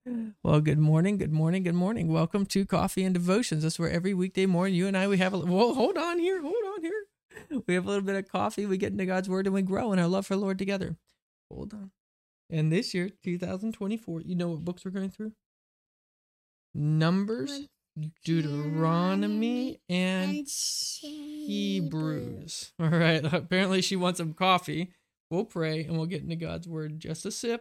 Well, good morning, good morning, good morning. Welcome to Coffee and Devotions. That's where every weekday morning you and I, we have well, hold on here. We have a little bit of coffee, we get into God's Word, and we grow in our love for the Lord together. Hold on. And this year, 2024, you know what books we're going through? Numbers, Deuteronomy, and Hebrews. All right, apparently she wants some coffee. We'll pray, and we'll get into God's Word. Just a sip.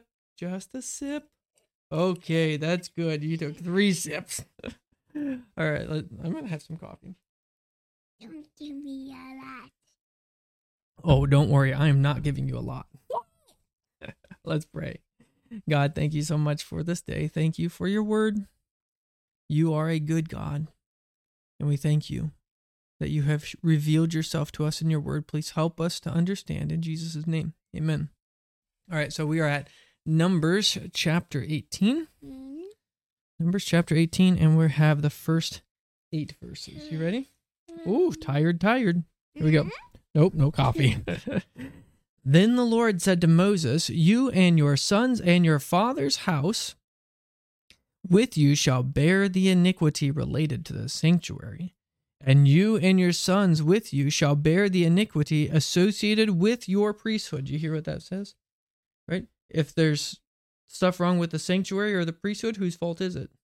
Okay, that's good. You took 3 sips. All right, I'm going to have some coffee. Don't give me a lot. Oh, don't worry. I am not giving you a lot. Let's pray. God, thank you so much for this day. Thank you for your word. You are a good God, and we thank you that you have revealed yourself to us in your word. Please help us to understand in Jesus' name. Amen. All right, so we are at Numbers chapter 18. Numbers chapter 18, and we have the first 8 verses. You ready? Ooh, tired. Here we go. Nope, no coffee. Then the Lord said to Moses, "You and your sons and your father's house with you shall bear the iniquity related to the sanctuary. And you and your sons with you shall bear the iniquity associated with your priesthood." You hear what that says? Right? If there's stuff wrong with the sanctuary or the priesthood, whose fault is it?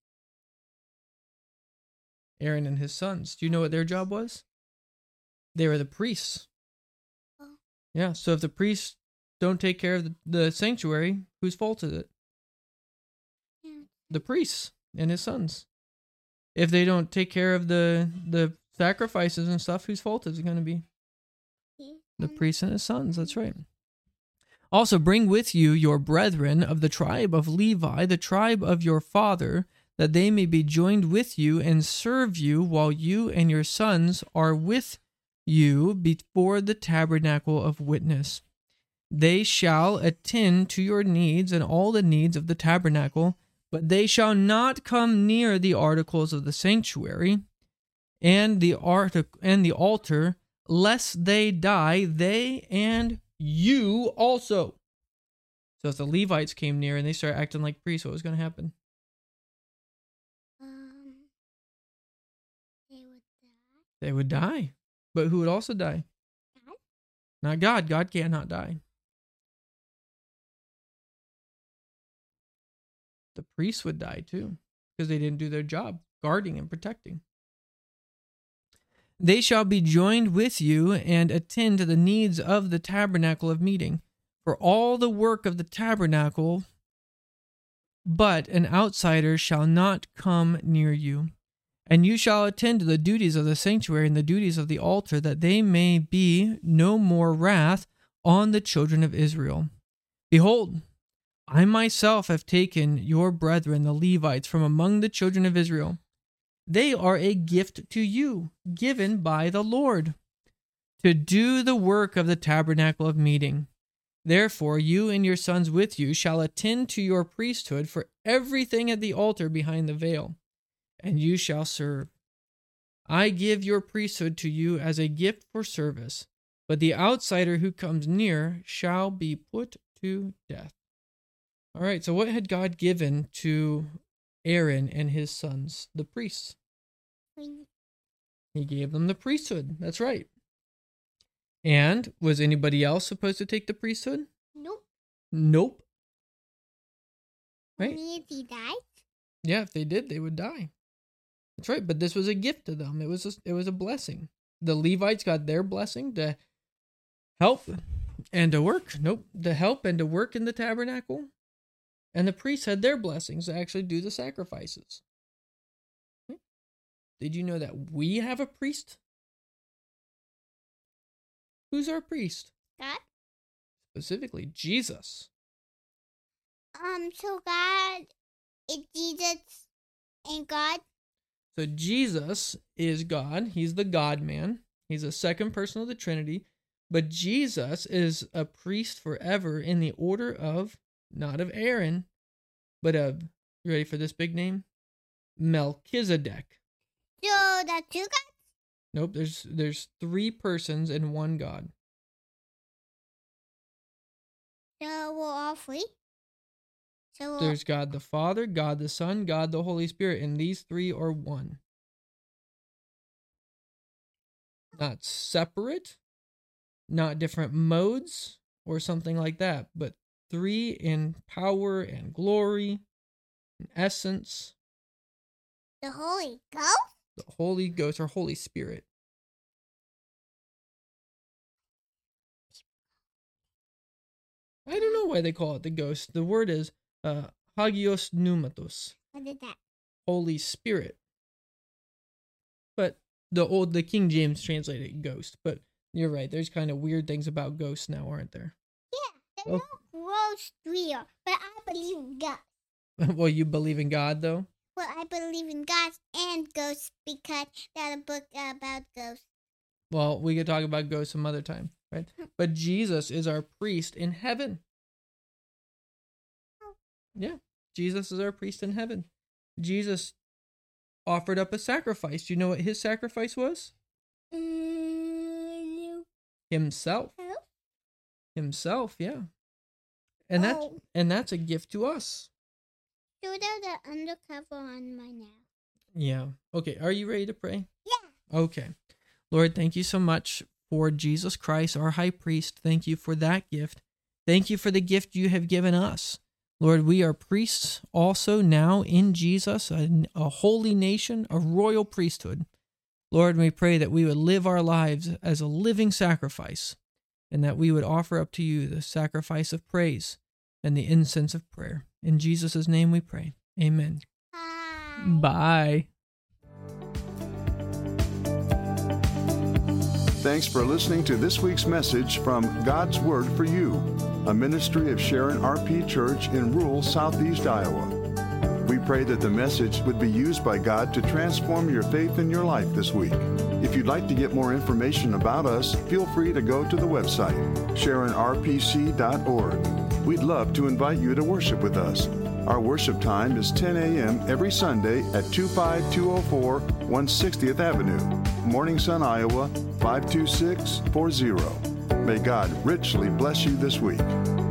Aaron and his sons. Do you know what their job was? They were the priests. Yeah, so if the priests don't take care of the sanctuary, whose fault is it? The priests and his sons. If they don't take care of the sacrifices and stuff, whose fault is it going to be? The priests and his sons, that's right. Also bring with you your brethren of the tribe of Levi, the tribe of your father, that they may be joined with you and serve you while you and your sons are with you before the tabernacle of witness. They shall attend to your needs and all the needs of the tabernacle, but they shall not come near the articles of the sanctuary and the altar, lest they die, they and you also. So if the Levites came near and they started acting like priests, what was going to happen? They would die. But who would also die? God? Not God. God cannot die. The priests would die too, because they didn't do their job, guarding and protecting. They shall be joined with you and attend to the needs of the tabernacle of meeting, for all the work of the tabernacle, but an outsider shall not come near you. And you shall attend to the duties of the sanctuary and the duties of the altar, that they may be no more wrath on the children of Israel. Behold, I myself have taken your brethren, the Levites, from among the children of Israel. They are a gift to you, given by the Lord, to do the work of the tabernacle of meeting. Therefore, you and your sons with you shall attend to your priesthood for everything at the altar behind the veil, and you shall serve. I give your priesthood to you as a gift for service, but the outsider who comes near shall be put to death. All right, so what had God given to Aaron and his sons, the priests? He gave them the priesthood. That's right. And was anybody else supposed to take the priesthood? Nope. Right? Only if he died? Yeah, if they did, they would die. That's right, but this was a gift to them. It was a blessing. The Levites got their blessing to help and to work. Nope, to help and to work in the tabernacle. And the priests had their blessings to actually do the sacrifices. Did you know that we have a priest? Who's our priest? God? Specifically, Jesus. So God is Jesus and God? So Jesus is God. He's the God-man. He's the second person of the Trinity. But Jesus is a priest forever in the order of, not of Aaron, but of, you ready for this big name? Melchizedek. So that's 2 gods? Nope, there's 3 persons in one God. So we're all 3? So There's God the Father, God the Son, God the Holy Spirit, and these three are one. Not separate, not different modes or something like that, but three in power and glory and essence. the Holy Ghost? The Holy Ghost or Holy Spirit. I don't know why they call it the ghost. The word is Hagios Pneumatos, What is that? Holy Spirit. But the King James translated it ghost. But you're right. There's kind of weird things about ghosts now, aren't there? Yeah, they're not gross real, but I believe in God. Well, you believe in God, though? Well, I believe in God and ghosts because there's a book about ghosts. Well, we could talk about ghosts some other time, right? But Jesus is our priest in heaven. Yeah, Jesus is our priest in heaven. Jesus offered up a sacrifice. Do you know what his sacrifice was? Himself. Himself, yeah. And that's a gift to us. So there's the undercover on my nail. Yeah. Okay, are you ready to pray? Yeah. Okay. Lord, thank you so much for Jesus Christ, our high priest. Thank you for that gift. Thank you for the gift you have given us. Lord, we are priests also now in Jesus, a holy nation, a royal priesthood. Lord, we pray that we would live our lives as a living sacrifice and that we would offer up to you the sacrifice of praise and the incense of prayer. In Jesus' name we pray. Amen. Bye. Thanks for listening to this week's message from God's Word for You, a ministry of Sharon RP Church in rural southeast Iowa. We pray that the message would be used by God to transform your faith in your life this week. If you'd like to get more information about us, feel free to go to the website, sharonrpc.org. We'd love to invite you to worship with us. Our worship time is 10 a.m. every Sunday at 25204 160th Avenue, Morning Sun, Iowa, 52640. May God richly bless you this week.